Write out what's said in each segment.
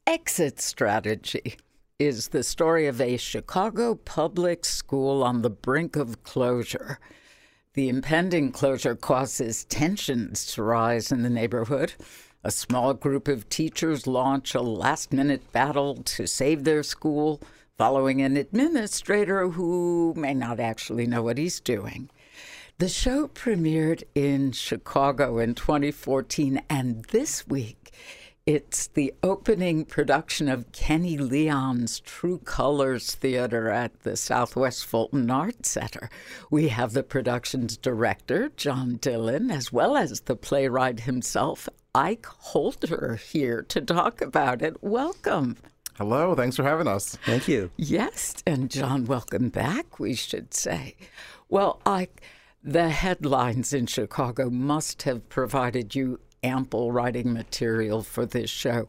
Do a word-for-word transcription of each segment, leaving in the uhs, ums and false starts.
Exit Strategy is the story of a Chicago public school on the brink of closure. The impending closure causes tensions to rise in the neighborhood. A small group of teachers launch a last-minute battle to save their school, following an administrator who may not actually know what he's doing. The show premiered in Chicago in twenty fourteen, and this week it's the opening production of Kenny Leon's True Colors Theater at the Southwest Fulton Arts Center. We have the production's director, John Dillon, as well as the playwright himself, Ike Holder, here to talk about it. Welcome. Hello, thanks for having us. Thank you. Yes, and John, welcome back, we should say. Well, Ike, the headlines in Chicago must have provided you ample writing material for this show.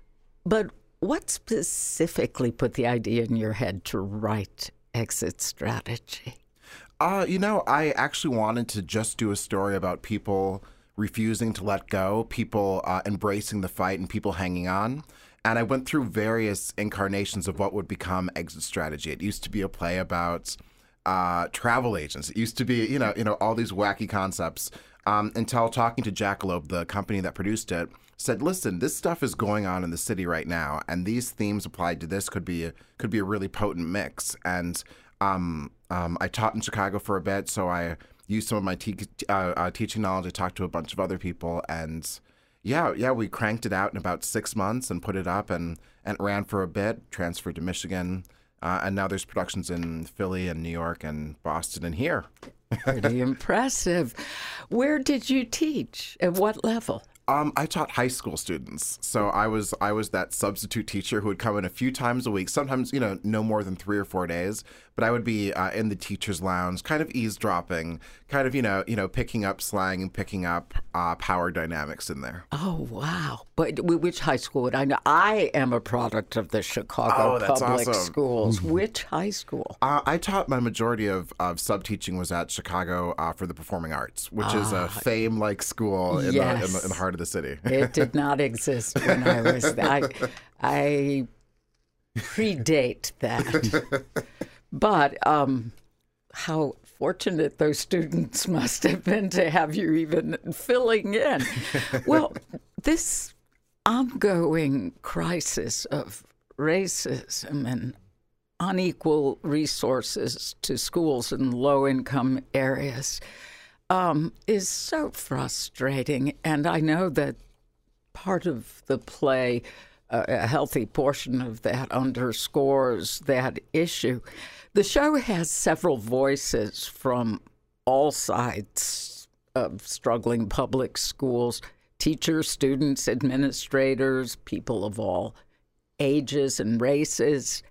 But what specifically put the idea in your head to write Exit Strategy? Uh, you know, I actually wanted to just do a story about people refusing to let go, people uh, embracing the fight, and people hanging on. And I went through various incarnations of what would become Exit Strategy. It used to be a play about uh, travel agents. It used to be, you know, you know, all these wacky concepts. Um, until talking to Jackalope, the company that produced it, said, "Listen, this stuff is going on in the city right now, and these themes applied to this could be a, could be a really potent mix." And um, um, I taught in Chicago for a bit, so I used some of my te- uh, uh, teaching knowledge. I talked to a bunch of other people, and yeah, yeah, we cranked it out in about six months and put it up, and and it ran for a bit. Transferred to Michigan, uh, and now there's productions in Philly and New York and Boston and here. Pretty impressive. Where did you teach? At what level? Um, I taught high school students, so I was I was that substitute teacher who would come in a few times a week, sometimes, you know, no more than three or four days, but I would be uh, in the teacher's lounge, kind of eavesdropping, kind of, you know, you know, picking up slang and picking up uh, power dynamics in there. Oh, wow. But which high school would I know? I am a product of the Chicago Oh, that's Public awesome. Schools. Which high school? Uh, I taught my majority of, of sub-teaching was at Chicago uh, for the Performing Arts, which is a fame-like school in, yes. the, in, the, in the heart of the city. It did not exist when I was there. I, I predate that. But um, how fortunate those students must have been to have you even filling in. Well, this ongoing crisis of racism and unequal resources to schools in low-income areas um, is so frustrating. And I know that part of the play, uh, a healthy portion of that, underscores that issue. The show has several voices from all sides of struggling public schools: teachers, students, administrators, people of all ages and races.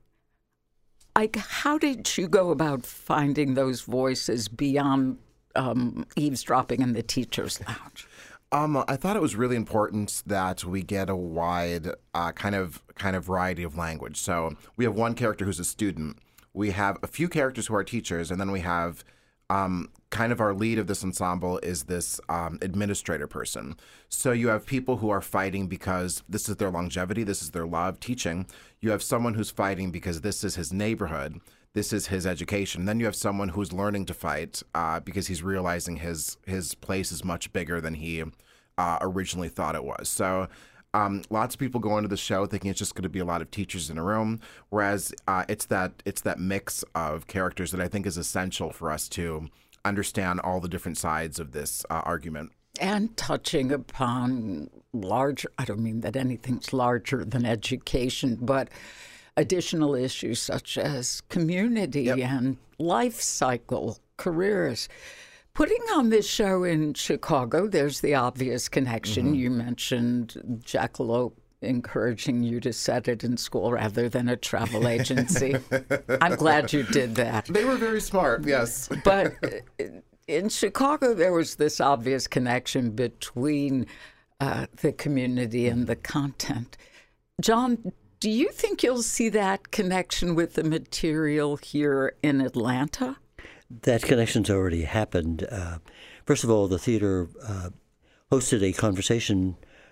Like, how did you go about finding those voices beyond um, eavesdropping in the teacher's lounge? Um, I thought it was really important that we get a wide uh, kind of kind of variety of language. So we have one character who's a student. We have a few characters who are teachers, and then we have um, kind of our lead of this ensemble is this um, administrator person. So you have people who are fighting because this is their longevity, this is their love, teaching. You have someone who's fighting because this is his neighborhood, this is his education. Then you have someone who's learning to fight uh, because he's realizing his his place is much bigger than he uh, originally thought it was. So um, lots of people go into the show thinking it's just going to be a lot of teachers in a room, whereas uh, it's that it's that mix of characters that I think is essential for us to understand all the different sides of this uh, argument. And touching upon larger, I don't mean that anything's larger than education, but additional issues such as community Yep. and life cycle, careers. Putting on this show in Chicago, there's the obvious connection. Mm-hmm. You mentioned Jackalope encouraging you to set it in school rather than a travel agency. I'm glad you did that. They were very smart, yes. But in Chicago, there was this obvious connection between uh, the community and the content. John, do you think you'll see that connection with the material here in Atlanta? That connection's already happened. Uh, first of all, the theater uh, hosted a conversation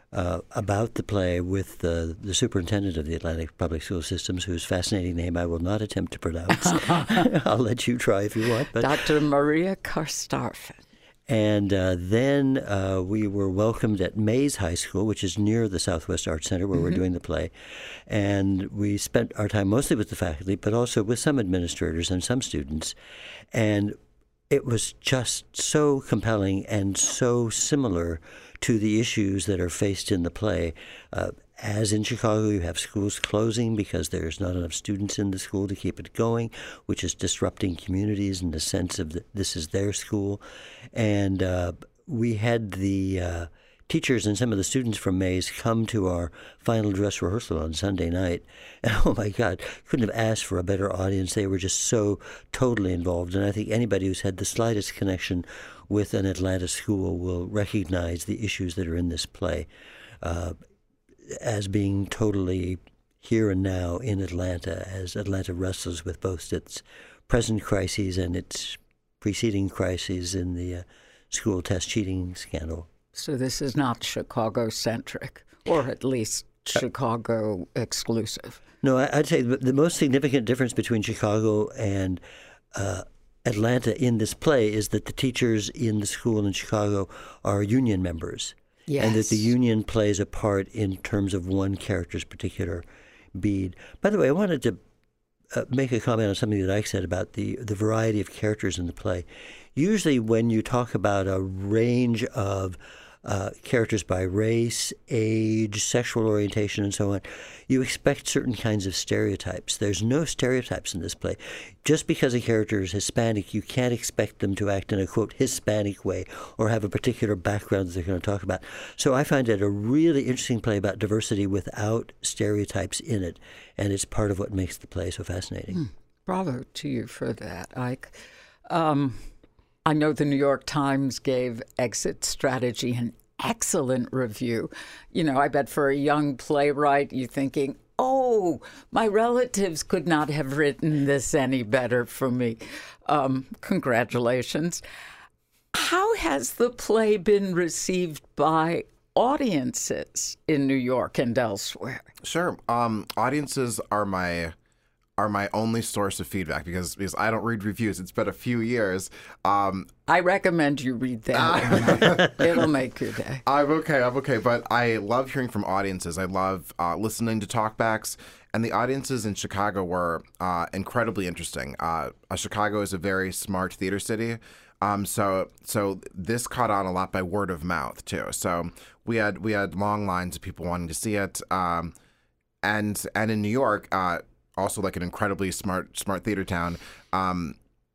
uh, about the play with the, the superintendent of the Atlantic Public School Systems, whose fascinating name I will not attempt to pronounce. I'll let you try if you want. But, Doctor Maria Karstafen. And uh, then uh, we were welcomed at Mays High School, which is near the Southwest Arts Center where mm-hmm. we're doing the play. And we spent our time mostly with the faculty, but also with some administrators and some students. And it was just so compelling and so similar to the issues that are faced in the play. Uh, as in Chicago, you have schools closing because there's not enough students in the school to keep it going, which is disrupting communities in the sense of the, this is their school. And uh, we had the uh, teachers and some of the students from Mays come to our final dress rehearsal on Sunday night. And oh my God, couldn't have asked for a better audience. They were just so totally involved. And I think anybody who's had the slightest connection with an Atlanta school will recognize the issues that are in this play uh, as being totally here and now in Atlanta, as Atlanta wrestles with both its present crises and its preceding crises in the uh, school test cheating scandal. So this is not Chicago-centric, or at least Chicago exclusive. No, I'd say the most significant difference between Chicago and uh, Atlanta in this play is that the teachers in the school in Chicago are union members. Yes. And that the union plays a part in terms of one character's particular bead. By the way, I wanted to uh, make a comment on something that Ike said about the, the variety of characters in the play. Usually when you talk about a range of uh, characters by race, age, sexual orientation, and so on, you expect certain kinds of stereotypes. There's no stereotypes in this play. Just because a character is Hispanic, you can't expect them to act in a, quote, Hispanic way or have a particular background that they're going to talk about. So I find it a really interesting play about diversity without stereotypes in it, and it's part of what makes the play so fascinating. Hmm. Bravo to you for that, Ike. Um, I know the New York Times gave Exit Strategy an excellent review. You know, I bet for a young playwright, you're thinking, oh, my relatives could not have written this any better for me. Um, congratulations. How has the play been received by audiences in New York and elsewhere? Sure. Um, audiences are my... are my only source of feedback because because I don't read reviews. It's been a few years. Um, I recommend you read that. It'll make your day. I'm okay. I'm okay. But I love hearing from audiences. I love uh, listening to talkbacks. And the audiences in Chicago were uh, incredibly interesting. Uh, uh, Chicago is a very smart theater city. Um, so so this caught on a lot by word of mouth, too. So we had we had long lines of people wanting to see it. Um, and, and in New York... Uh, also like an incredibly smart smart theater town, um,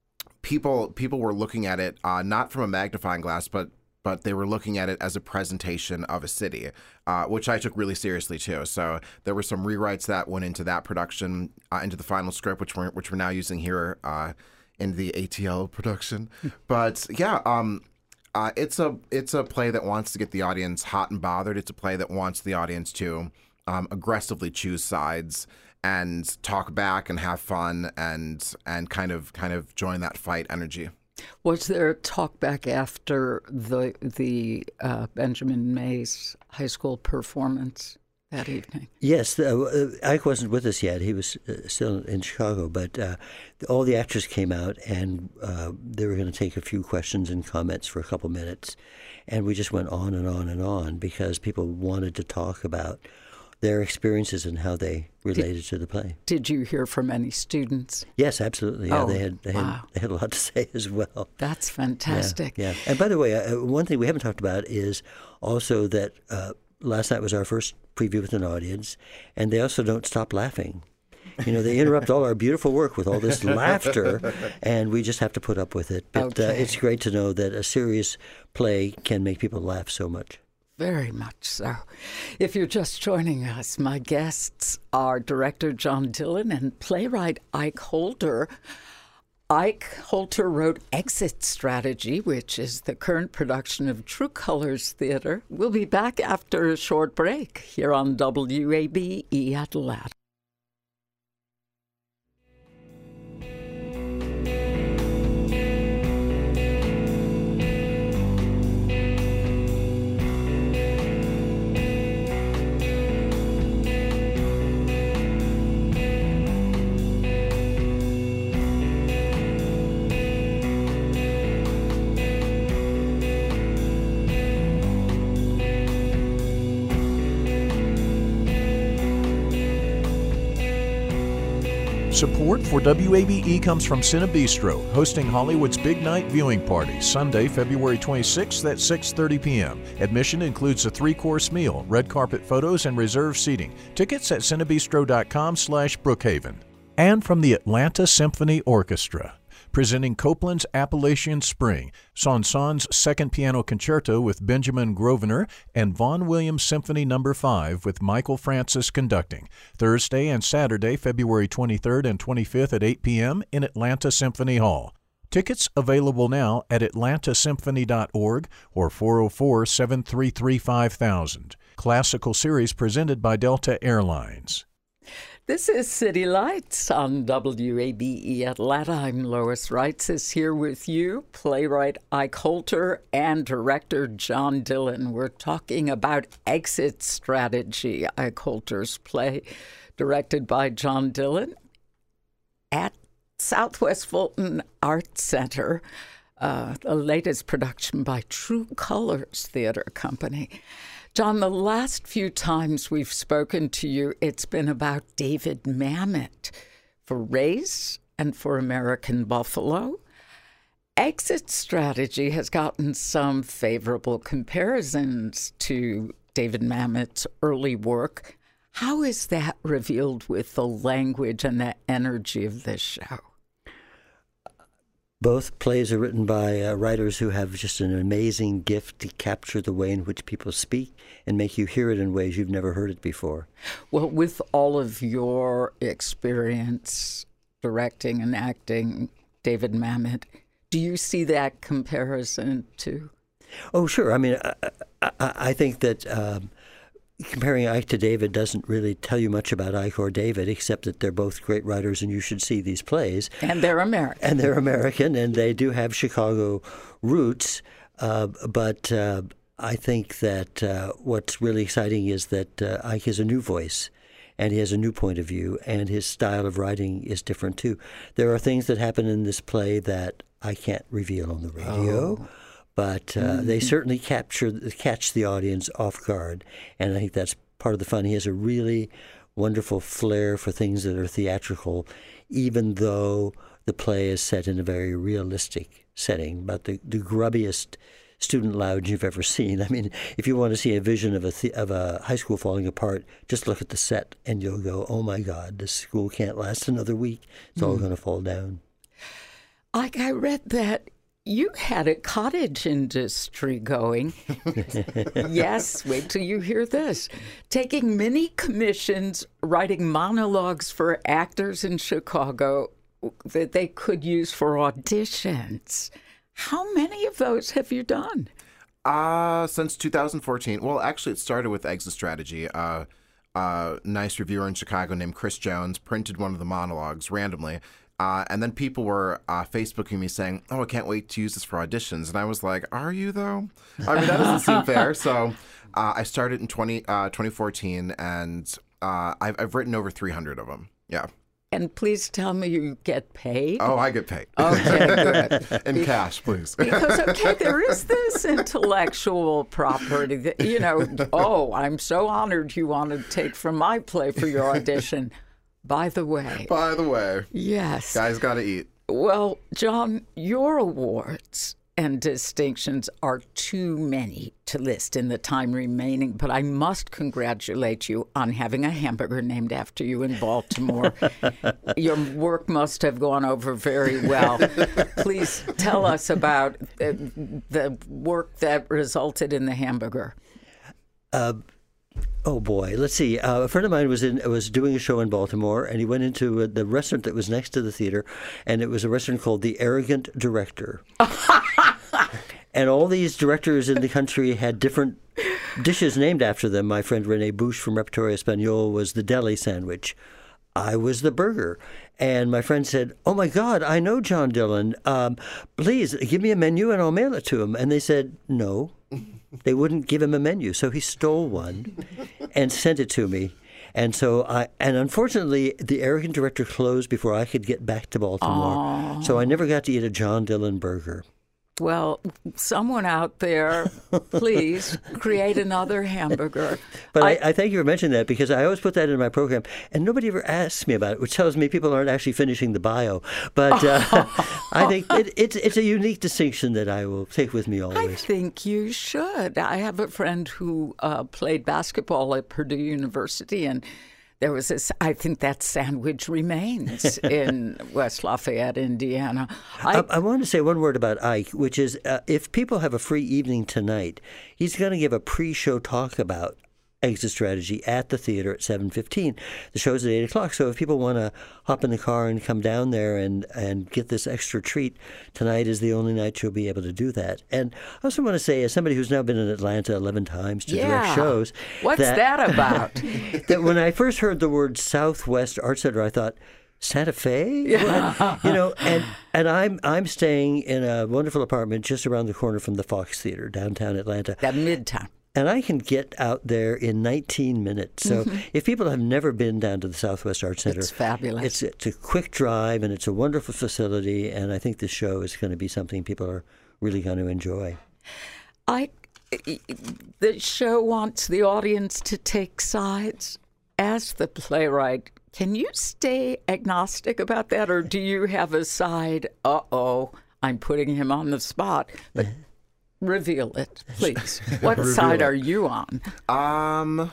people people were looking at it uh, not from a magnifying glass, but but they were looking at it as a presentation of a city, uh, which I took really seriously too. So there were some rewrites that went into that production, uh, into the final script, which we're which we're now using here uh, in the A T L production. But yeah, um, uh, it's a it's a play that wants to get the audience hot and bothered. It's a play that wants the audience to um, aggressively choose sides and talk back and have fun and and kind of kind of join that fight energy. Was there a talk back after the the uh, Benjamin Mays high school performance that evening? Yes, uh, Ike wasn't with us yet. He was uh, still in Chicago, but uh, all the actors came out and uh, they were going to take a few questions and comments for a couple minutes, and we just went on and on and on because people wanted to talk about their experiences and how they related did, to the play. Did you hear from any students? Yes, absolutely. Yeah, oh, they had they, wow. had they had a lot to say as well. That's fantastic. Yeah, yeah. And by the way, uh, one thing we haven't talked about is also that uh, last night was our first preview with an audience, and they also don't stop laughing. You know, they interrupt all our beautiful work with all this laughter, and we just have to put up with it. But okay. uh, it's great to know that a serious play can make people laugh so much. Very much so. If you're just joining us, my guests are director John Dillon and playwright Ike Holder. Ike Holder wrote Exit Strategy, which is the current production of True Colors Theater. We'll be back after a short break here on W A B E Atlanta. Support for W A B E comes from Cinebistro, hosting Hollywood's Big Night viewing party, Sunday, February twenty-sixth at six thirty p.m. Admission includes a three-course meal, red carpet photos, and reserved seating. Tickets at cinebistro.com slash Brookhaven. And from the Atlanta Symphony Orchestra, presenting Copland's Appalachian Spring, Saint-Saëns' Second Piano Concerto with Benjamin Grosvenor, and Vaughan Williams Symphony Number five with Michael Francis conducting, Thursday and Saturday, February twenty-third and twenty-fifth at eight p.m. in Atlanta Symphony Hall. Tickets available now at atlanta symphony dot org or four oh four, seven three three, five thousand. Classical series presented by Delta Airlines. This is City Lights on W A B E Atlanta. I'm Lois Reitz is here with you, playwright Ike Holter and director John Dillon. We're talking about Exit Strategy, Ike Holter's play, directed by John Dillon at Southwest Fulton Arts Center, uh, the latest production by True Colors Theater Company. John, the last few times we've spoken to you, it's been about David Mamet for Race and for American Buffalo. Exit Strategy has gotten some favorable comparisons to David Mamet's early work. How is that revealed with the language and the energy of this show? Both plays are written by uh, writers who have just an amazing gift to capture the way in which people speak and make you hear it in ways you've never heard it before. Well, with all of your experience directing and acting David Mamet, do you see that comparison too? Oh, sure. I mean, I, I, I think that um, comparing Ike to David doesn't really tell you much about Ike or David, except that they're both great writers and you should see these plays. And they're American. And they're American, and they do have Chicago roots. Uh, but uh, I think that uh, what's really exciting is that uh, Ike has a new voice, and he has a new point of view, and his style of writing is different too. There are things that happen in this play that I can't reveal on the radio. Oh. But uh, mm-hmm. they certainly capture catch the audience off guard, and I think that's part of the fun. He has a really wonderful flair for things that are theatrical, even though the play is set in a very realistic setting, about the, the grubbiest student lounge you've ever seen. I mean, if you want to see a vision of a th- of a high school falling apart, just look at the set, and you'll go, "Oh my God, this school can't last another week. It's mm. all going to fall down." Like I read that you had a cottage industry going. Yes, wait till you hear this. Taking many commissions, writing monologues for actors in Chicago that they could use for auditions. How many of those have you done? Uh, since two thousand fourteen. Well, actually, it started with Exit Strategy. Uh, a nice reviewer in Chicago named Chris Jones printed one of the monologues randomly. Uh, and then people were uh, Facebooking me saying, "Oh, I can't wait to use this for auditions." And I was like, "Are you, though?" I mean, that doesn't seem fair. So uh, I started in twenty, uh, twenty fourteen, and uh, I've, I've written over three hundred of them. Yeah. And please tell me you get paid. Oh, I get paid. Okay, good. In cash, please. Because, okay, there is this intellectual property that, you know, oh, I'm so honored you want to take from my play for your audition. By the way. By the way. Yes. Guys got to eat. Well, John, your awards and distinctions are too many to list in the time remaining, but I must congratulate you on having a hamburger named after you in Baltimore. Your work must have gone over very well. Please tell us about the, the work that resulted in the hamburger. Uh Oh boy, let's see. Uh, a friend of mine was in was doing a show in Baltimore, and he went into uh, the restaurant that was next to the theater, and it was a restaurant called The Arrogant Director. And all these directors in the country had different dishes named after them. My friend Rene Bouche from Repertory Espagnol was the deli sandwich. I was the burger. And my friend said, "Oh, my God, I know John Dillon. Um, please give me a menu and I'll mail it to him." And they said, no. They wouldn't give him a menu. So he stole one and sent it to me. And so I, and unfortunately, the Arrogant Director closed before I could get back to Baltimore. Aww. So I never got to eat a John Dillon burger. Well, someone out there, please create another hamburger. But I, I thank you for mentioning that, because I always put that in my program, and nobody ever asks me about it, which tells me people aren't actually finishing the bio. But uh, I think it, it's it's a unique distinction that I will take with me always. I think you should. I have a friend who uh, played basketball at Purdue University, and there was this, I think that sandwich remains in West Lafayette, Indiana. I, I, I want to say one word about Ike, which is uh, if people have a free evening tonight, he's going to give a pre-show talk about exit strategy at the theater at seven fifteen. The show's at eight o'clock, so if people want to hop in the car and come down there and, and get this extra treat, tonight is the only night you'll be able to do that. And I also want to say, as somebody who's now been in Atlanta eleven times to yeah. direct shows... What's that, that about? that when I first heard the word Southwest Art Center, I thought, Santa Fe? Yeah. You know, and, and I'm I'm staying in a wonderful apartment just around the corner from the Fox Theater, downtown Atlanta. That Midtown. And I can get out there in nineteen minutes. So mm-hmm. if people have never been down to the Southwest Art Center, it's fabulous. It's, it's a quick drive, and it's a wonderful facility. And I think this show is going to be something people are really going to enjoy. I, the show wants the audience to take sides. As the playwright, can you stay agnostic about that, or do you have a side? Uh oh, I'm putting him on the spot, but. Reveal it, please. What side it. are you on? Um,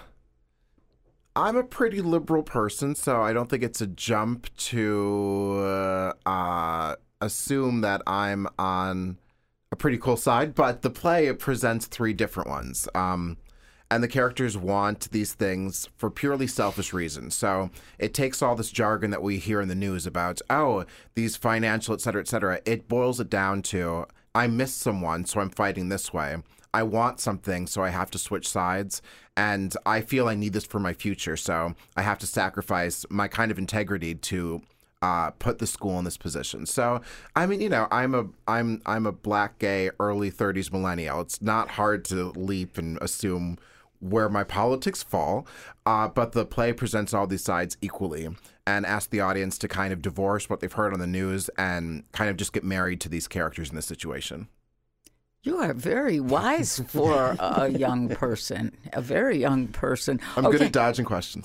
I'm a pretty liberal person, so I don't think it's a jump to uh, uh, assume that I'm on a pretty cool side. But the play, it presents three different ones. Um, and the characters want these things for purely selfish reasons. So it takes all this jargon that we hear in the news about, oh, these financial, et cetera, et cetera. It boils it down to, I missed someone, so I'm fighting this way. I want something, so I have to switch sides. And I feel I need this for my future, so I have to sacrifice my kind of integrity to uh, put the school in this position. So, I mean, you know, I'm a I'm I'm a black, gay, early thirties millennial. It's not hard to leap and assume where my politics fall, uh, but the play presents all these sides equally and asks the audience to kind of divorce what they've heard on the news and kind of just get married to these characters in this situation. You are very wise for a young person, a very young person. I'm okay. good at dodging questions.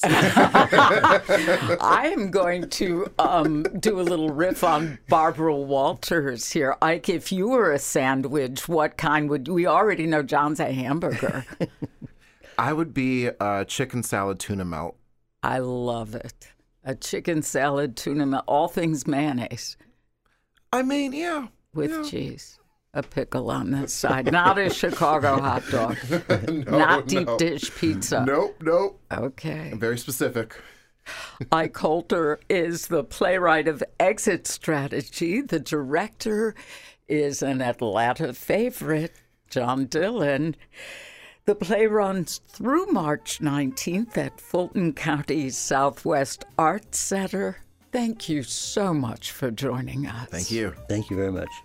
I am going to um, do a little riff on Barbara Walters here. Ike, if you were a sandwich, what kind would you? We already know John's a hamburger. I would be a chicken salad tuna melt. I love it. A chicken salad tuna melt, all things mayonnaise. I mean, yeah. With yeah. cheese. A pickle on the side. Not a Chicago hot dog. no, Not deep no. dish pizza. Nope, nope. Okay. I'm very specific. Ike Colter is the playwright of Exit Strategy. The director is an Atlanta favorite, John Dillon. The play runs through March nineteenth at Fulton County's Southwest Arts Center. Thank you so much for joining us. Thank you. Thank you very much.